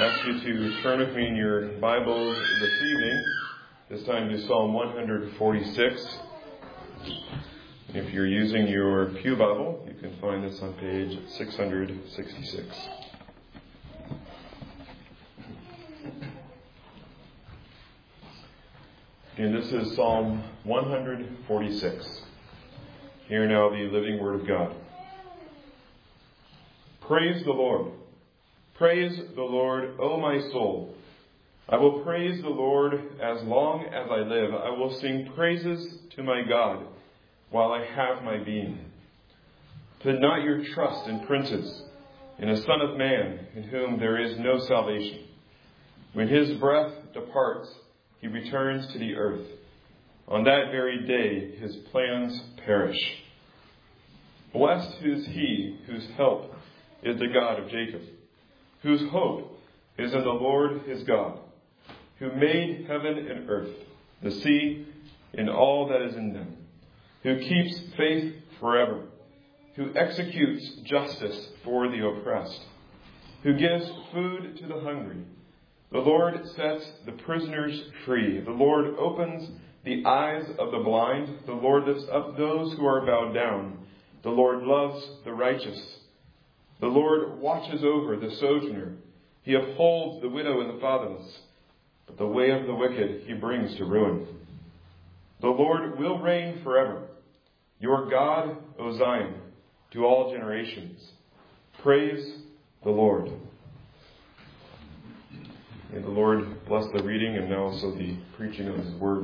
ask you to turn with me in your Bibles this evening, this time to Psalm 146. If you're using your Pew Bible, you can find this on page 666. And this is Psalm 146. Hear now the living Word of God. Praise the Lord. Praise the Lord, O my soul. I will praise the Lord as long as I live. I will sing praises to my God while I have my being. Put not your trust in princes, in a son of man, in whom there is no salvation. When his breath departs, he returns to the earth. On that very day, his plans perish. Blessed is he whose help is the God of Jacob, whose hope is in the Lord his God, who made heaven and earth, the sea, and all that is in them, who keeps faith forever, who executes justice for the oppressed, who gives food to the hungry. The Lord sets the prisoners free. The Lord opens the eyes of the blind. The Lord lifts up those who are bowed down. The Lord loves the righteous. The Lord watches over the sojourner. He upholds the widow and the fatherless. But the way of the wicked he brings to ruin. The Lord will reign forever. Your God, O Zion, to all generations. Praise the Lord. May the Lord bless the reading and now also the preaching of his word.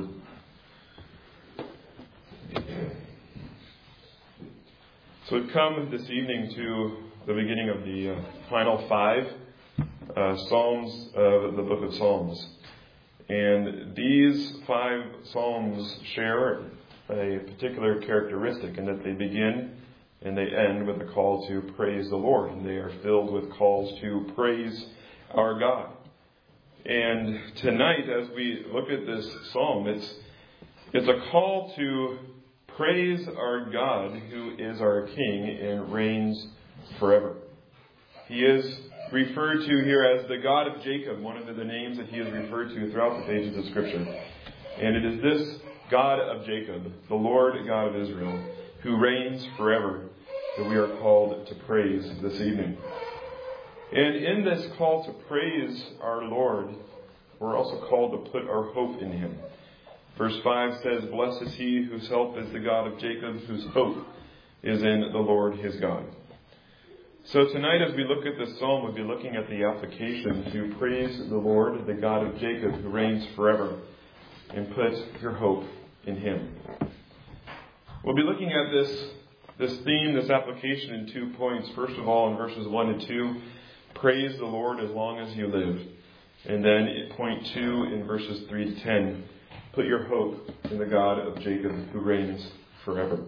So we've come this evening to the beginning of the final five Psalms of the book of Psalms. And these five Psalms share a particular characteristic in that they begin and they end with a call to praise the Lord. And they are filled with calls to praise our God. And tonight, as we look at this psalm, it's a call to praise our God, who is our King and reigns forever. He is referred to here as the God of Jacob, one of the names that he is referred to throughout the pages of Scripture. And it is this God of Jacob, the Lord God of Israel, who reigns forever, that we are called to praise this evening. And in this call to praise our Lord, we're also called to put our hope in him. Verse 5 says, Blessed is he whose help is the God of Jacob, whose hope is in the Lord his God. So tonight, as we look at this psalm, we'll be looking at the application to praise the Lord, the God of Jacob, who reigns forever, and put your hope in him. We'll be looking at this theme, this application in 2 points. First of all, in verses 1 and 2, praise the Lord as long as you live. And then at point 2, in verses 3 to 10, put your hope in the God of Jacob, who reigns forever.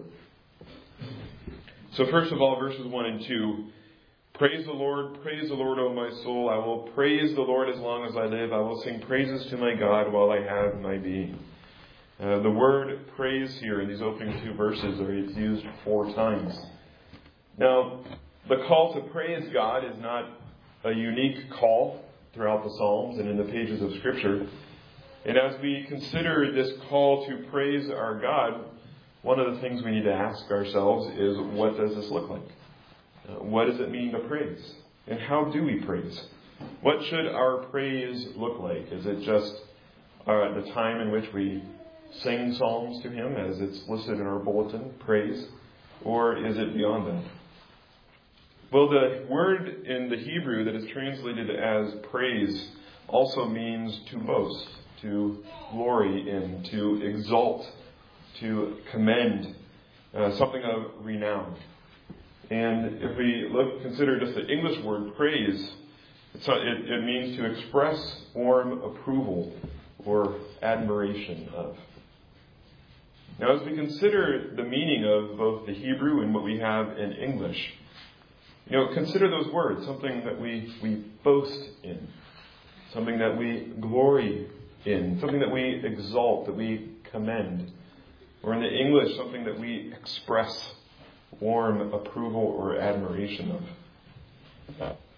So first of all, verses 1 and 2, praise the Lord, O my soul. I will praise the Lord as long as I live. I will sing praises to my God while I have my being. The word praise here in these opening 2 verses is used 4 times. Now, the call to praise God is not a unique call throughout the Psalms and in the pages of Scripture. And as we consider this call to praise our God, one of the things we need to ask ourselves is, what does this look like? What does it mean to praise? And how do we praise? What should our praise look like? Is it just the time in which we sing psalms to him, as it's listed in our bulletin, praise? Or is it beyond that? Well, the word in the Hebrew that is translated as praise also means to boast, to glory in, to exalt, to commend, something of renown. And if we consider just the English word praise, it means to express warm approval or admiration of. Now, as we consider the meaning of both the Hebrew and what we have in English, consider those words, something that we boast in, something that we glory in, something that we exalt, that we commend. Or in the English, something that we express warm approval or admiration of.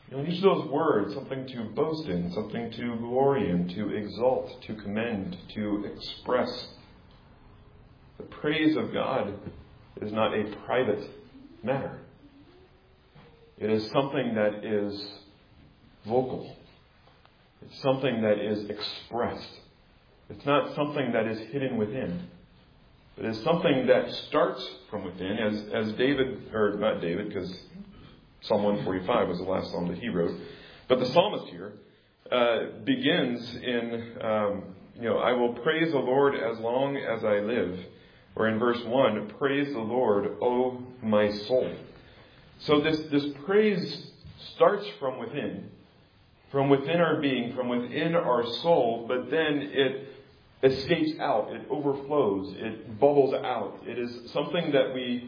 In each of those words, something to boast in, something to glory in, to exalt, to commend, to express. The praise of God is not a private matter. It is something that is vocal. It's something that is expressed. It's not something that is hidden within. It is something that starts from within, as David, or not David, because Psalm 145 was the last psalm that he wrote. But the psalmist here begins in, I will praise the Lord as long as I live. Or in verse 1, praise the Lord, O my soul. So this praise starts from within our being, from within our soul, but then it escapes out, it overflows, it bubbles out. It is something that we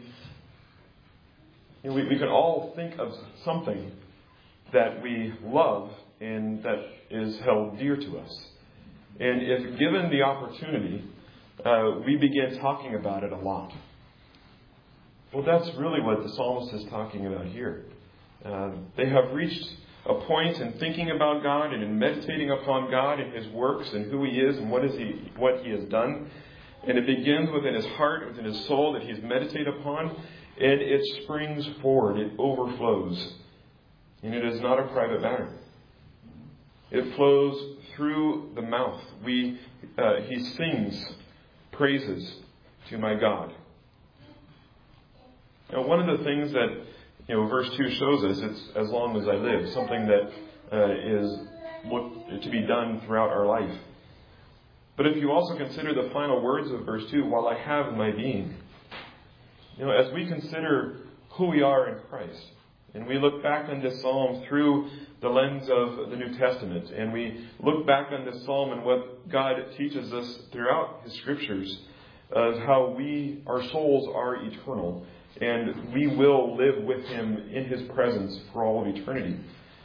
can all think of something that we love and that is held dear to us. And if given the opportunity, we begin talking about it a lot. Well, that's really what the psalmist is talking about here. They have reached a point in thinking about God and in meditating upon God and His works and who He is and what He has done. And it begins within his heart, within his soul that he's meditated upon, and it springs forward, it overflows. And it is not a private matter. It flows through the mouth. He sings praises to my God. Now, one of the things that verse 2 shows us, it's as long as I live, something that is to be done throughout our life. But if you also consider the final words of verse 2, while I have my being, as we consider who we are in Christ, and we look back on this psalm through the lens of the New Testament, and we look back on this psalm and what God teaches us throughout His Scriptures of how our souls are eternal, and we will live with Him in His presence for all of eternity.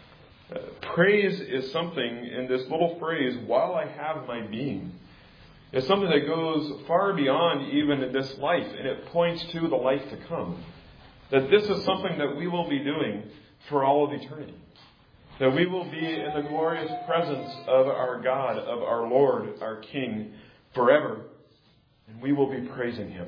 Praise is something, in this little phrase, while I have my being, is something that goes far beyond even this life, and it points to the life to come. That this is something that we will be doing for all of eternity. That we will be in the glorious presence of our God, of our Lord, our King, forever. And we will be praising Him.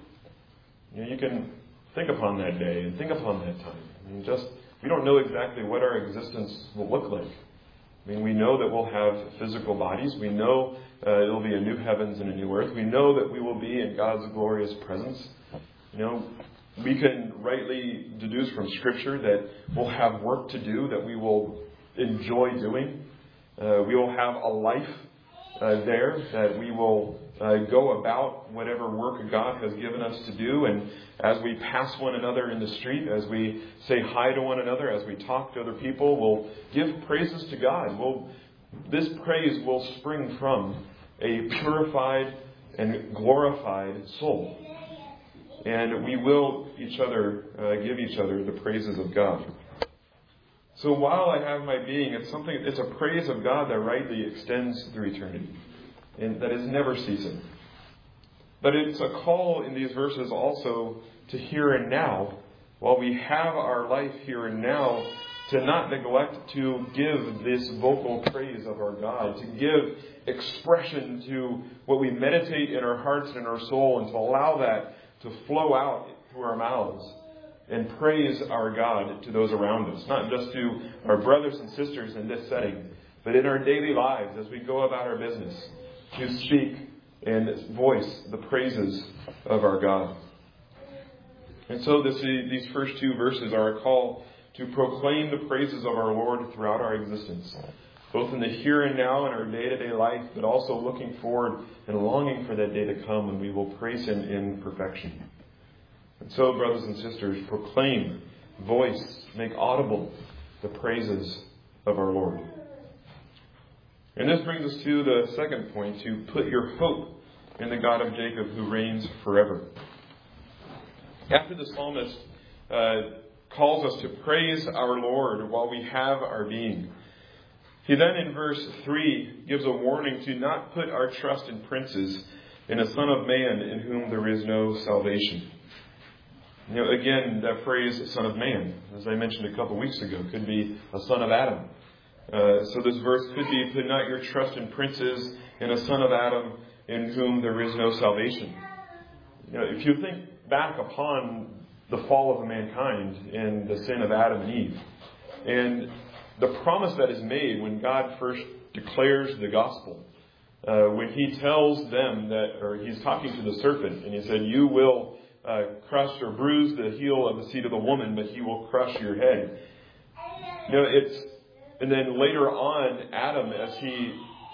You can think upon that day and think upon that time. We don't know exactly what our existence will look like. We know that we'll have physical bodies. We know it'll be a new heavens and a new earth. We know that we will be in God's glorious presence. We can rightly deduce from Scripture that we'll have work to do that we will enjoy doing. We will have a life there that we will go about whatever work God has given us to do. And as we pass one another in the street, as we say hi to one another, as we talk to other people, we'll give praises to God. This praise will spring from a purified and glorified soul. And we will give each other the praises of God. So while I have my being, it's a praise of God that rightly extends through eternity, and that is never ceasing. But it's a call in these verses also to here and now, while we have our life here and now, to not neglect to give this vocal praise of our God, to give expression to what we meditate in our hearts and in our soul, and to allow that to flow out through our mouths and praise our God to those around us. Not just to our brothers and sisters in this setting, but in our daily lives as we go about our business, to speak and voice the praises of our God. And so these first two verses are a call to proclaim the praises of our Lord throughout our existence, both in the here and now in our day-to-day life, but also looking forward and longing for that day to come when we will praise Him in perfection. And so, brothers and sisters, proclaim, voice, make audible the praises of our Lord. And this brings us to the second point, to put your hope in the God of Jacob who reigns forever. After the psalmist calls us to praise our Lord while we have our being, he then in verse 3 gives a warning to not put our trust in princes, in a son of man in whom there is no salvation. Again, that phrase, son of man, as I mentioned a couple weeks ago, could be a son of Adam. So this verse could be, put not your trust in princes, in a son of Adam, in whom there is no salvation. If you think back upon the fall of mankind and the sin of Adam and Eve, and the promise that is made when God first declares the gospel, when He tells them that, or He's talking to the serpent, and He said, you will crush or bruise the heel of the seed of the woman, but he will crush your head. And then later on, Adam, as he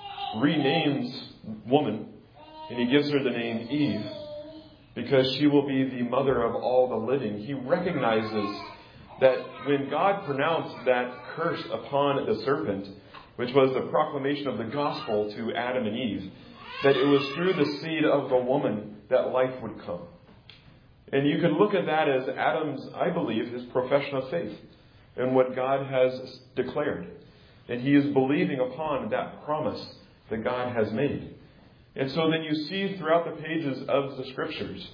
renames woman, and he gives her the name Eve, because she will be the mother of all the living, he recognizes that when God pronounced that curse upon the serpent, which was the proclamation of the gospel to Adam and Eve, that it was through the seed of the woman that life would come. And you could look at that as Adam's, I believe, his profession of faith in what God has declared. And he is believing upon that promise that God has made. And so then you see throughout the pages of the Scriptures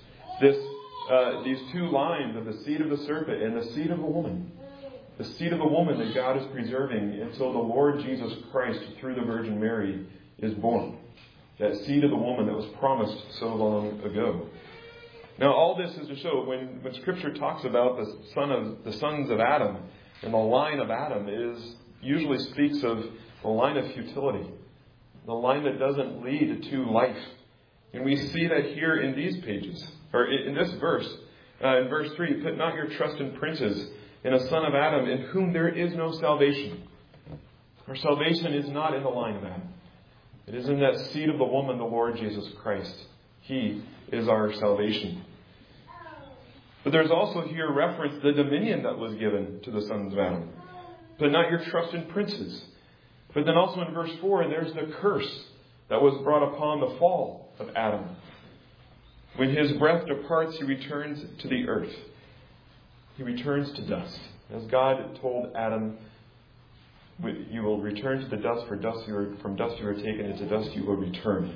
these two lines of the seed of the serpent and the seed of the woman. The seed of the woman that God is preserving until the Lord Jesus Christ, through the Virgin Mary, is born. That seed of the woman that was promised so long ago. Now, all this is to show when Scripture talks about the sons of Adam and the line of Adam, usually speaks of the line of futility, the line that doesn't lead to life. And we see that here in these pages, or in this verse, in verse 3, put not your trust in princes, in a son of Adam, in whom there is no salvation. Our salvation is not in the line of Adam. It is in that seed of the woman, the Lord Jesus Christ. He is our salvation. But there's also here reference the dominion that was given to the sons of Adam. Put not your trust in princes. But then also in verse 4, there's the curse that was brought upon the fall of Adam. When his breath departs, he returns to the earth. He returns to dust. As God told Adam, you will return to the dust, for from dust you were taken, and to dust you will return.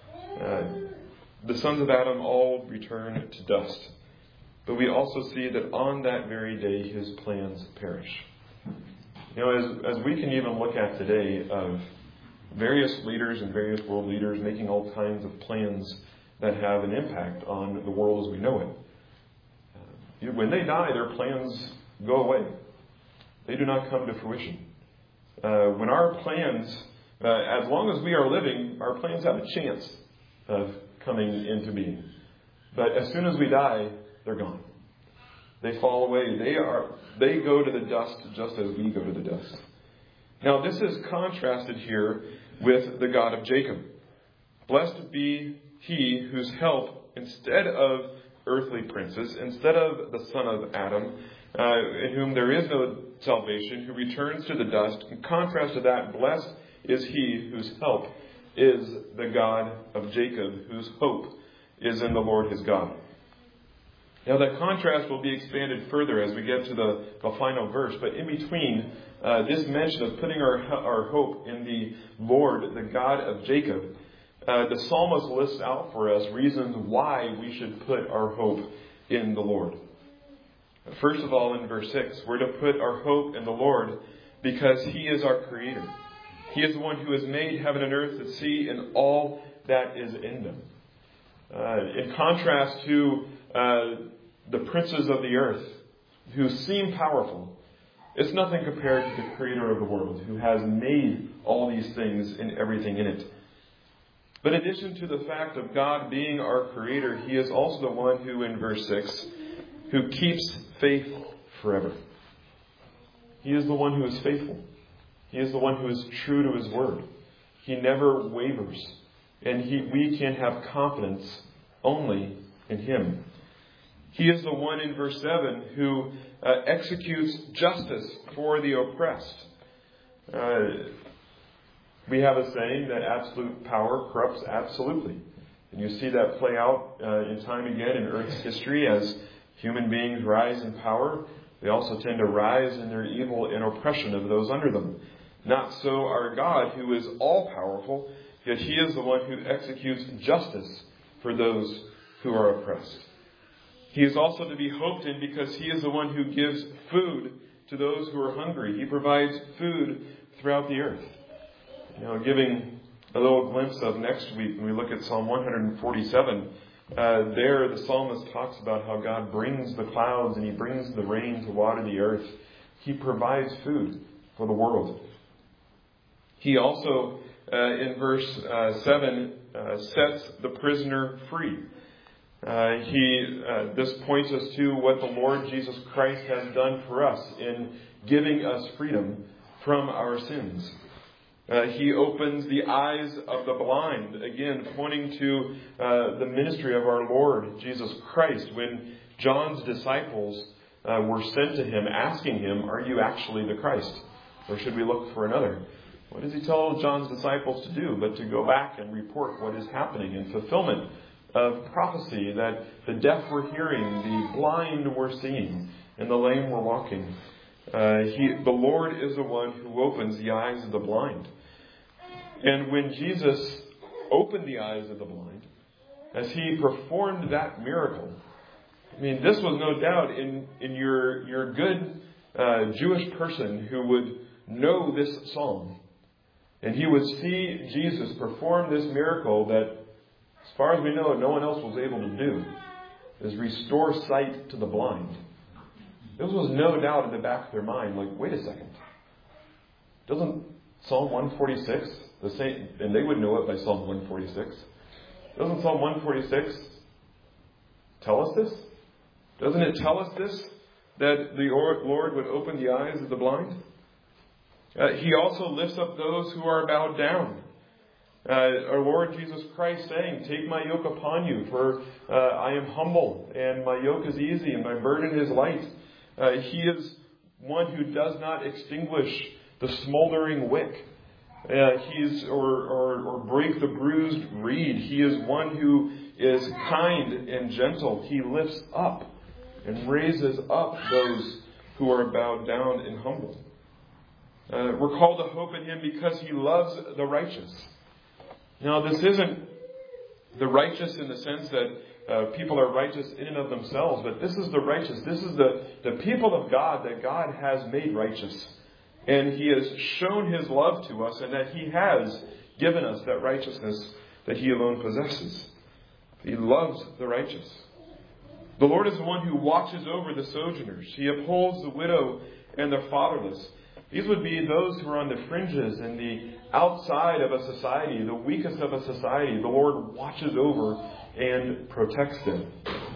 The sons of Adam all return to dust. But we also see that on that very day, his plans perish. As we can even look at today of various leaders and various world leaders making all kinds of plans that have an impact on the world as we know it. When they die, their plans go away. They do not come to fruition. When our plans, as long as we are living, our plans have a chance of coming into being. But as soon as we die, they're gone. They fall away. They go to the dust just as we go to the dust. Now, this is contrasted here with the God of Jacob. Blessed be he whose help, instead of earthly princes, instead of the son of Adam, in whom there is no salvation, who returns to the dust. In contrast to that, blessed is he whose help is the God of Jacob, whose hope is in the Lord his God. Now that contrast will be expanded further as we get to the final verse. But in between this mention of putting our hope in the Lord, the God of Jacob, the psalmist lists out for us reasons why we should put our hope in the Lord. First of all, in verse 6, we're to put our hope in the Lord because He is our Creator. He is the one who has made heaven and earth, the sea, and all that is in them. In contrast to the princes of the earth, who seem powerful, it's nothing compared to the Creator of the world, who has made all these things and everything in it. But in addition to the fact of God being our Creator, He is also the one who, in verse 6, who keeps faith forever. He is the one who is faithful. He is the one who is true to His word. He never wavers. And we can have confidence only in Him. He is the one in verse 7 who executes justice for the oppressed. We have a saying that absolute power corrupts absolutely. And you see that play out in time again in Earth's history as human beings rise in power. They also tend to rise in their evil and oppression of those under them. Not so our God, who is all-powerful, yet He is the one who executes justice for those who are oppressed. He is also to be hoped in because He is the one who gives food to those who are hungry. He provides food throughout the earth. Giving a little glimpse of next week when we look at Psalm 147, there the psalmist talks about how God brings the clouds and He brings the rain to water the earth. He provides food for the world. He also, in verse 7, sets the prisoner free. This points us to what the Lord Jesus Christ has done for us in giving us freedom from our sins. He opens the eyes of the blind, again pointing to the ministry of our Lord Jesus Christ when John's disciples were sent to Him asking Him, "Are you actually the Christ? Or should we look for another?" What does He tell John's disciples to do but to go back and report what is happening in fulfillment of prophecy, that the deaf were hearing, the blind were seeing, and the lame were walking. The Lord is the one who opens the eyes of the blind. And when Jesus opened the eyes of the blind, as He performed that miracle, this was no doubt in your good Jewish person who would know this psalm. And he would see Jesus perform this miracle that, as far as we know, no one else was able to do, is restore sight to the blind. This was no doubt in the back of their mind, like, wait a second. Doesn't Psalm 146, the same, and they would know it by Psalm 146, doesn't Psalm 146 tell us this? Doesn't it tell us this? That the Lord would open the eyes of the blind? He also lifts up those who are bowed down. Our Lord Jesus Christ saying, "Take my yoke upon you, for I am humble, and my yoke is easy, and my burden is light." He is one who does not extinguish the smoldering wick. Or break the bruised reed. He is one who is kind and gentle. He lifts up and raises up those who are bowed down and humble. We're called to hope in Him because He loves the righteous. Now, this isn't the righteous in the sense that people are righteous in and of themselves, but this is the righteous. This is the people of God that God has made righteous. And He has shown His love to us, and that He has given us that righteousness that He alone possesses. He loves the righteous. The Lord is the one who watches over the sojourners. He upholds the widow and the fatherless. These would be those who are on the fringes and the outside of a society, the weakest of a society. The Lord watches over and protects them.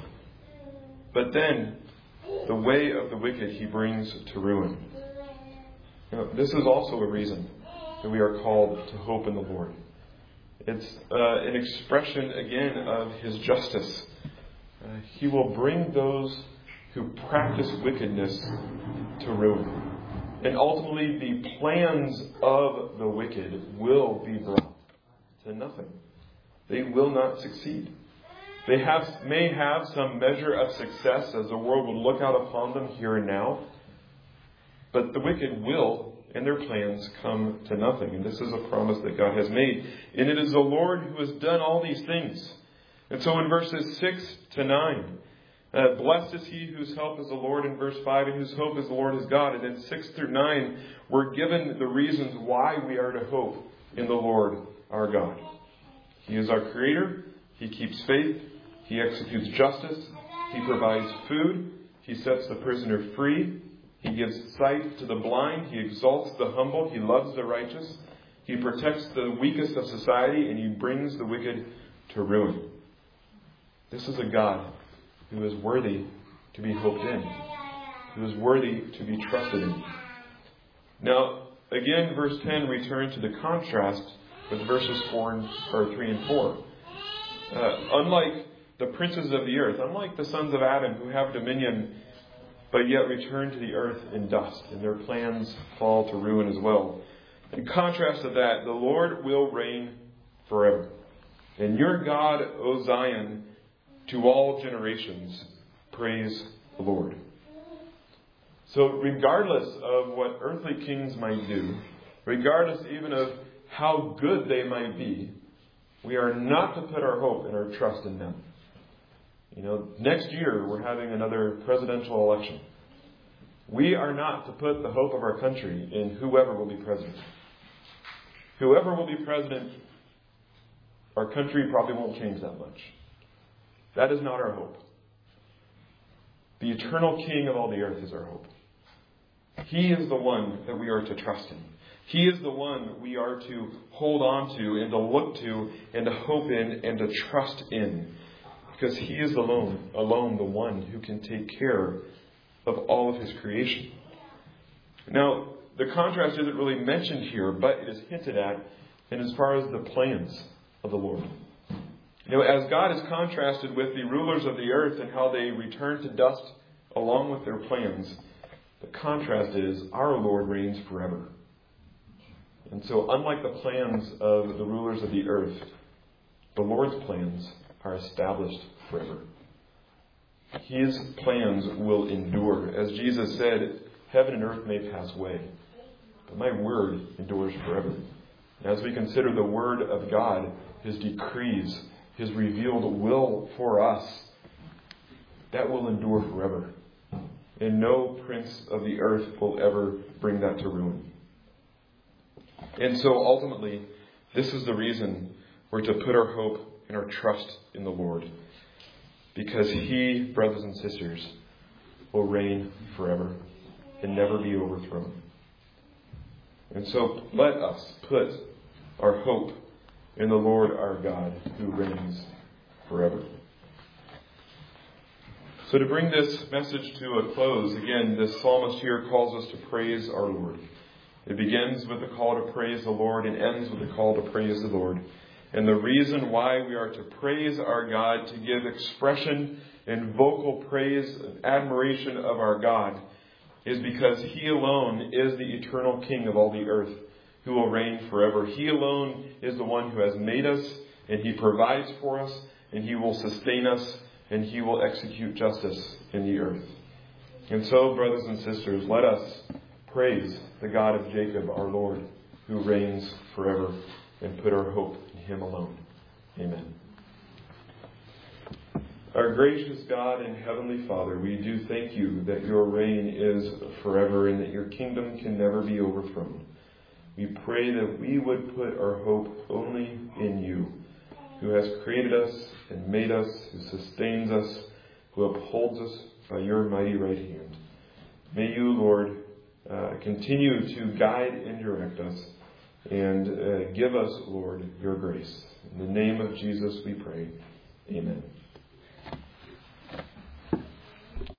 But then, the way of the wicked He brings to ruin. This is also a reason that we are called to hope in the Lord. It's an expression, again, of His justice. He will bring those who practice wickedness to ruin. And ultimately, the plans of the wicked will be brought to nothing. They will not succeed. They may have some measure of success as the world will look out upon them here and now. But the wicked will, and their plans, come to nothing. And this is a promise that God has made. And it is the Lord who has done all these things. And so in verses 6 to 9, blessed is he whose help is the Lord in verse 5, and whose hope is the Lord his God. And in 6 through 9, we're given the reasons why we are to hope in the Lord our God. He is our Creator. He keeps faith. He executes justice. He provides food. He sets the prisoner free. He gives sight to the blind. He exalts the humble. He loves the righteous. He protects the weakest of society, and he brings the wicked to ruin. This is a God who is worthy to be hoped in, who is worthy to be trusted in. Now, again, verse 10 returns to the contrast with verses 3 and 4. Unlike the princes of the earth, unlike the sons of Adam who have dominion, but yet return to the earth in dust, and their plans fall to ruin as well. In contrast to that, the Lord will reign forever. And your God, O Zion, to all generations, praise the Lord. So regardless of what earthly kings might do, regardless even of how good they might be, we are not to put our hope and our trust in them. Next year we're having another presidential election. We are not to put the hope of our country in whoever will be president. Whoever will be president, our country probably won't change that much. That is not our hope. The eternal King of all the earth is our hope. He is the one that we are to trust in. He is the one we are to hold on to and to look to and to hope in and to trust in. Because He is alone the one who can take care of all of His creation. Now, the contrast isn't really mentioned here, but it is hinted at in as far as the plans of the Lord. As God is contrasted with the rulers of the earth and how they return to dust along with their plans, the contrast is our Lord reigns forever. And so, unlike the plans of the rulers of the earth, the Lord's plans are established forever. His plans will endure. As Jesus said, heaven and earth may pass away, but my word endures forever. And as we consider the word of God, His decrees, His revealed will for us, that will endure forever. And no prince of the earth will ever bring that to ruin. And so ultimately, this is the reason we're to put our hope and our trust in the Lord. Because He, brothers and sisters, will reign forever and never be overthrown. And so let us put our hope in the Lord our God, who reigns forever. So to bring this message to a close, again, this psalmist here calls us to praise our Lord. It begins with the call to praise the Lord and ends with the call to praise the Lord. And the reason why we are to praise our God, to give expression and vocal praise and admiration of our God, is because He alone is the eternal King of all the earth, who will reign forever. He alone is the one who has made us, and He provides for us, and He will sustain us, and He will execute justice in the earth. And so, brothers and sisters, let us praise the God of Jacob, our Lord, who reigns forever, and put our hope in Him alone. Amen. Our gracious God and Heavenly Father, we do thank You that Your reign is forever and that Your kingdom can never be overthrown. We pray that we would put our hope only in You, who has created us and made us, who sustains us, who upholds us by Your mighty right hand. May You, Lord, continue to guide and direct us and give us, Lord, Your grace. In the name of Jesus we pray. Amen.